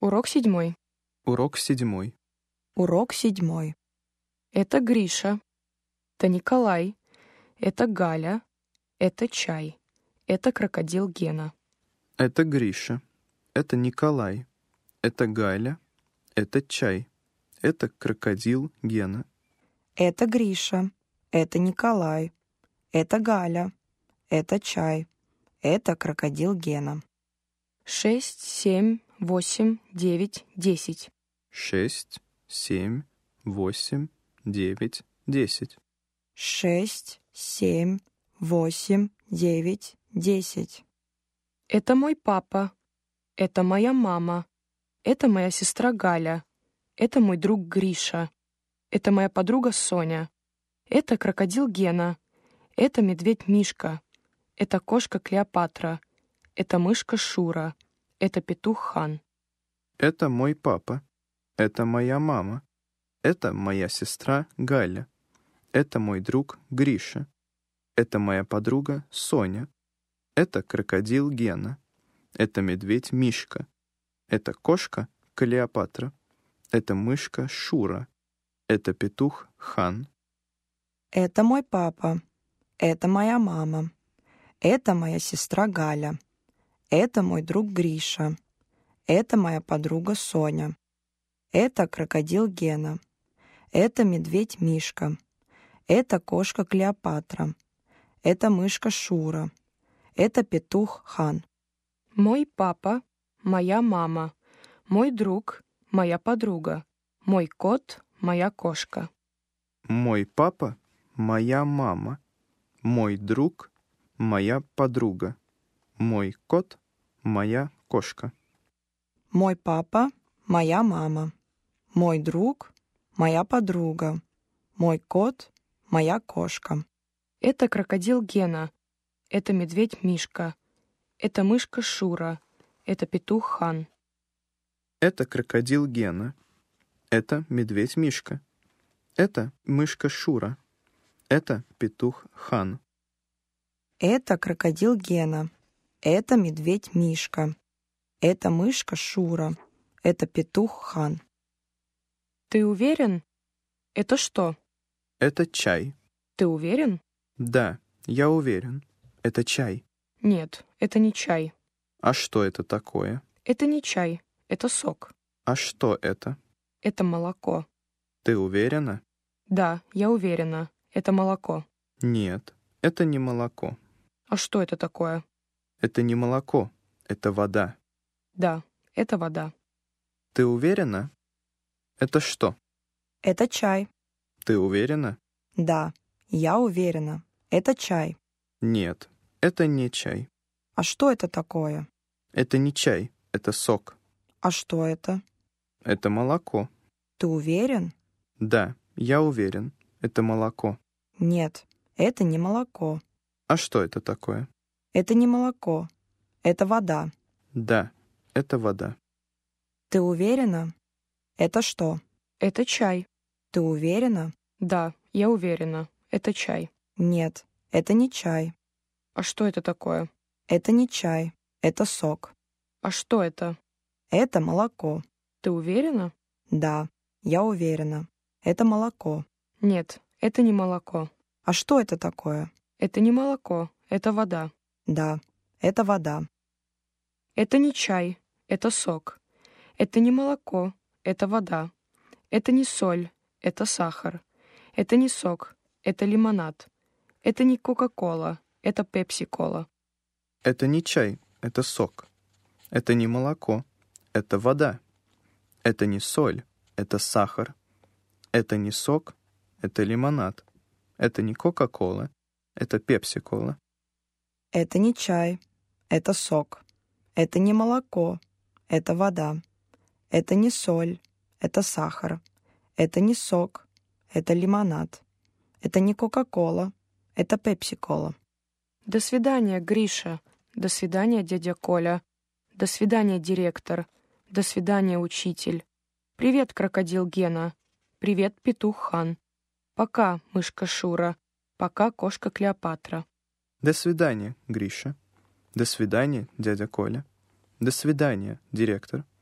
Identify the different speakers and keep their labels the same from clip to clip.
Speaker 1: Урок 7.
Speaker 2: Урок 7.
Speaker 3: Урок 7.
Speaker 1: Это Гриша. Это Николай. Это Галя. Это чай. Это крокодил Гена.
Speaker 2: Это Гриша. Это Николай. Это Галя. Это чай. Это крокодил Гена.
Speaker 3: Это Гриша. Это Николай. Это Галя. Это чай. Это крокодил Гена.
Speaker 1: 6, 7, 8, 9, 10.
Speaker 2: 6, 7, 8, 9, 10.
Speaker 3: 6, 7, 8, 9, 10.
Speaker 1: Это мой папа. Это моя мама. Это моя сестра Галя. Это мой друг Гриша. Это моя подруга Соня. Это крокодил Гена. Это медведь Мишка. Это кошка Клеопатра. Это мышка Шура. Это петух Хан.
Speaker 2: Это мой папа. Это моя мама. Это моя сестра Галя. Это мой друг Гриша. Это моя подруга Соня. Это крокодил Гена. Это медведь Мишка. Это кошка Клеопатра. Это мышка Шура. Это петух Хан.
Speaker 3: Это мой папа. Это моя мама. Это моя сестра Галя. Это мой друг Гриша. Это моя подруга Соня. Это крокодил Гена. Это медведь Мишка. Это кошка Клеопатра. Это мышка Шура. Это петух Хан.
Speaker 1: Мой папа, моя мама, мой друг, моя подруга, мой кот, моя кошка.
Speaker 2: Мой папа, моя мама. Мой друг, моя подруга. Мой кот, моя кошка.
Speaker 3: Мой папа, моя мама. Мой друг, моя подруга. Мой кот, моя кошка.
Speaker 1: Это крокодил Гена. Это медведь Мишка. Это мышка Шура. Это петух Хан.
Speaker 2: Это крокодил Гена. Это медведь Мишка. Это мышка Шура. Это петух Хан.
Speaker 3: Это крокодил Гена. Это медведь Мишка. Это мышка Шура. Это петух Хан.
Speaker 1: Ты уверен? Это что?
Speaker 2: Это чай.
Speaker 1: Ты уверен?
Speaker 2: Да, я уверен. Это чай.
Speaker 1: Нет, это не чай.
Speaker 2: А что это такое?
Speaker 1: Это не чай. Это сок.
Speaker 2: А что это?
Speaker 1: Это молоко.
Speaker 2: Ты уверена?
Speaker 1: Да, я уверена. Это молоко.
Speaker 2: Нет, это не молоко.
Speaker 1: А что это такое?
Speaker 2: Это не молоко. Это вода.
Speaker 1: Да, это вода.
Speaker 2: Ты уверена? Это что?
Speaker 3: Это чай.
Speaker 2: Ты уверена?
Speaker 3: Да, я уверена. Это чай.
Speaker 2: Нет, это не чай.
Speaker 3: А что это такое?
Speaker 2: Это не чай, это сок.
Speaker 3: А что это?
Speaker 2: Это молоко.
Speaker 3: Ты уверен?
Speaker 2: Да, я уверен. Это молоко.
Speaker 3: Нет, это не молоко.
Speaker 2: А что это такое?
Speaker 3: Это не молоко. Это вода.
Speaker 2: Да, это вода.
Speaker 3: Ты уверена? Это что?
Speaker 1: Это чай.
Speaker 3: Ты уверена?
Speaker 1: Да, я уверена. Это чай.
Speaker 3: Нет, это не чай.
Speaker 1: А что это такое?
Speaker 3: Это не чай. Это сок.
Speaker 1: А что это?
Speaker 3: Это молоко.
Speaker 1: Ты уверена?
Speaker 3: Да, я уверена. Это молоко.
Speaker 1: Нет, это не молоко.
Speaker 3: А что это такое?
Speaker 1: Это не молоко. Это вода.
Speaker 3: Да, это вода.
Speaker 1: Это не чай. Это сок. Это не молоко. Это вода. Это не соль. Это сахар. Это не сок. Это лимонад. Это не Кока-Кола. Это Пепси-Кола.
Speaker 2: Это не чай, это сок. Это не молоко, это вода. Это не соль, это сахар. Это не сок, это лимонад. Это не Кока-Кола, это Пепси-Кола.
Speaker 3: Это не чай. Это сок. Это не молоко. Это вода. Это не соль. Это сахар. Это не сок. Это лимонад. Это не Кока-Кола. Это Пепси-Кола.
Speaker 1: До свидания, Гриша. До свидания, дядя Коля. До свидания, директор. До свидания, учитель. Привет, крокодил Гена. Привет, петух Хан. Пока, мышка Шура. Пока, кошка Клеопатра.
Speaker 2: До свидания, Гриша. До свидания, дядя Коля. До свидания, директор.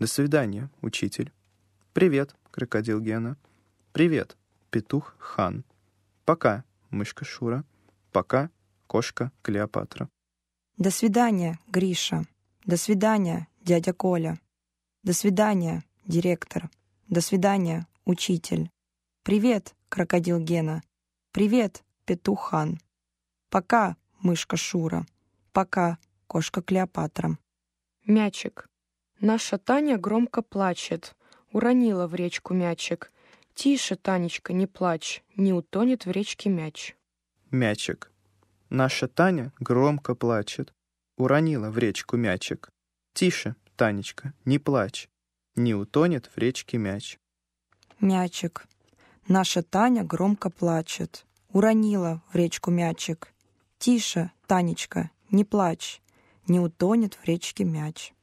Speaker 2: До свидания, учитель. Привет, крокодил Гена. Привет, петух Хан. Пока, мышка Шура. Пока, кошка Клеопатра.
Speaker 3: До свидания, Гриша. До свидания, дядя Коля. До свидания, директор. До свидания, учитель. Привет, крокодил Гена. Привет, петух Хан. Пока, мышка Шура. Пока, кошка Клеопатра.
Speaker 1: Мячик. Наша Таня громко плачет. Уронила в речку мячик. Тише, Танечка, не плачь, не утонет в речке мяч.
Speaker 2: Мячик. Наша Таня громко плачет. Уронила в речку мячик. Тише, Танечка, не плачь, не утонет в речке мяч.
Speaker 3: Мячик. Наша Таня громко плачет. Уронила в речку мячик. Тише, Танечка, не плачь, не утонет в речке мяч.